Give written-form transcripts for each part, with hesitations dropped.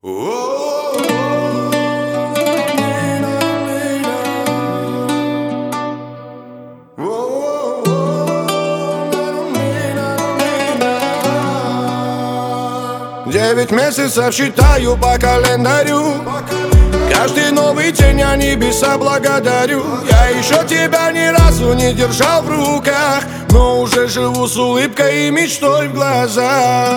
Девять месяцев считаю по календарю. Каждый новый день я небеса благодарю. Я еще тебя ни разу не держал в руках, но уже живу с улыбкой и мечтой в глазах.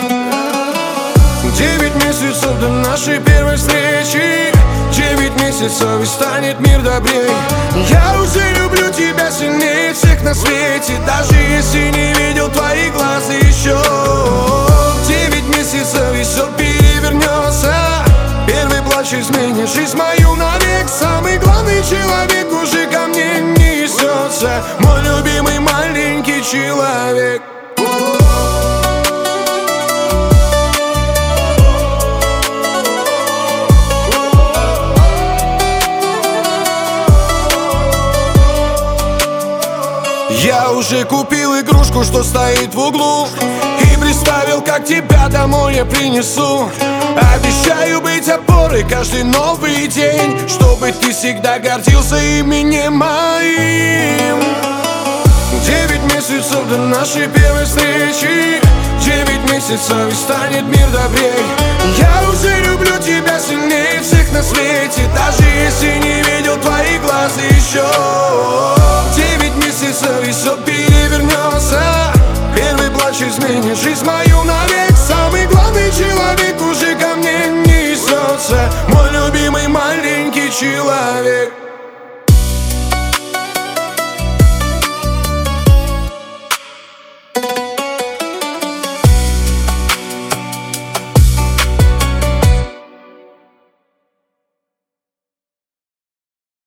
9 месяцев до нашей первой встречи, 9 месяцев и станет мир добрей. Я уже люблю тебя сильнее всех на свете, даже если не видел твои глаза еще. 9 месяцев и все перевернется. Первый плач изменит жизнь мою навек. Самый главный человек уже ко мне несется, мой любимый маленький человек. Я уже купил игрушку, что стоит в углу, и представил, как тебя домой я принесу. Обещаю быть опорой каждый новый день, чтобы ты всегда гордился именем моим. 9 месяцев до нашей первой встречи, 9 месяцев и станет мир добрей. Я уже люблю тебя сильнее всех на свете, даже если не видел твои глаза еще. 9 месяцев и все перевернется. Первый плач изменит жизнь мою навек. Самый главный человек